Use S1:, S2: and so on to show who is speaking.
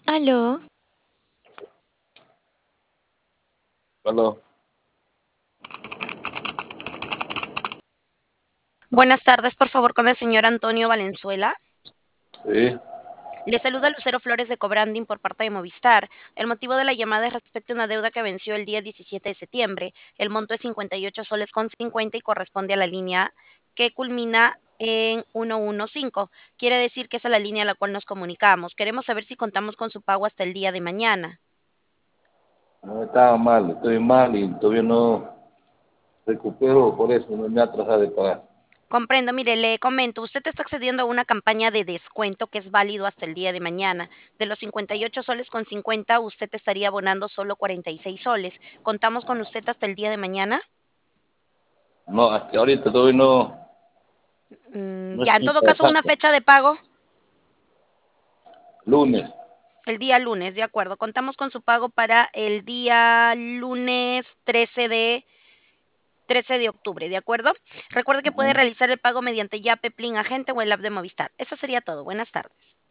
S1: Aló,
S2: Aló,
S3: Buenas tardes, por favor, con el señor Antonio Valenzuela.
S2: sí,
S3: Le saluda Lucero Flores de Cobranding por parte de Movistar. El motivo de la llamada es respecto a una deuda que venció el día 17 de septiembre. El monto es 58 soles con 50 y corresponde a la línea que culmina en 115. Quiere decir que esa es la línea a la cual nos comunicamos. Queremos saber si contamos con su pago hasta el día de mañana.
S2: no estaba mal, estoy mal y todavía no recupero, por eso no me ha trazado de pagar.
S3: Comprendo, mire, le comento, usted está accediendo a una campaña de descuento que es válido hasta el día de mañana. De los 58 soles con 50, usted estaría abonando solo 46 soles. ¿Contamos con usted hasta el día de mañana?
S2: No, hasta ahorita todavía no
S3: Ya, en
S2: estoy
S3: todo caso, una
S2: trabajando.
S3: fecha de pago
S2: Lunes,
S3: el día lunes, de acuerdo. Contamos con su pago para el día lunes 13 de octubre, ¿de acuerdo? Recuerde que puede
S2: ujú.
S3: realizar el pago mediante Yape, Plin Agente o el app de Movistar. Eso sería todo. Buenas tardes.